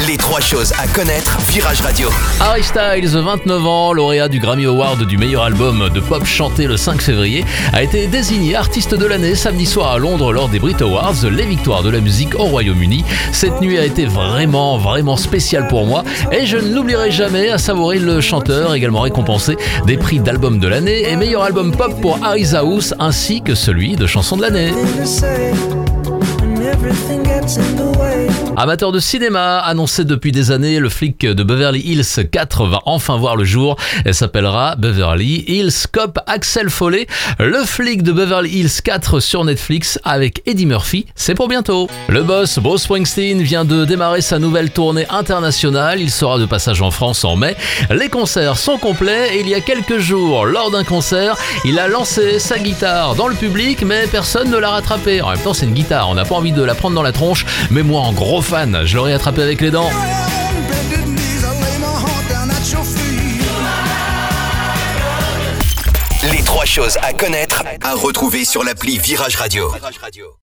Les 3 choses à connaître, Virage Radio. Harry Styles, 29 ans, lauréat du Grammy Award du meilleur album de pop chanté le 5 février, a été désigné artiste de l'année samedi soir à Londres lors des Brit Awards, les victoires de la musique au Royaume-Uni. Cette nuit a été vraiment spéciale pour moi et je ne l'oublierai jamais, à savourer le chanteur également récompensé des prix d'album de l'année et meilleur album pop pour Harry's House ainsi que celui de chanson de l'année. Amateur de cinéma, annoncé depuis des années, le flic de Beverly Hills 4 va enfin voir le jour. Elle s'appellera Beverly Hills Cop Axel Foley. Le flic de Beverly Hills 4 sur Netflix avec Eddie Murphy, c'est pour bientôt. Le boss Bruce Springsteen vient de démarrer sa nouvelle tournée internationale. Il sera de passage en France en mai. Les concerts sont complets et il y a quelques jours, lors d'un concert, il a lancé sa guitare dans le public, mais personne ne l'a rattrapé. En même temps, c'est une guitare, on n'a pas envie de la prendre dans la tronche, mais moi, en gros fan, je l'aurais attrapé avec les dents. Les 3 choses à connaître, à retrouver sur l'appli Virage Radio.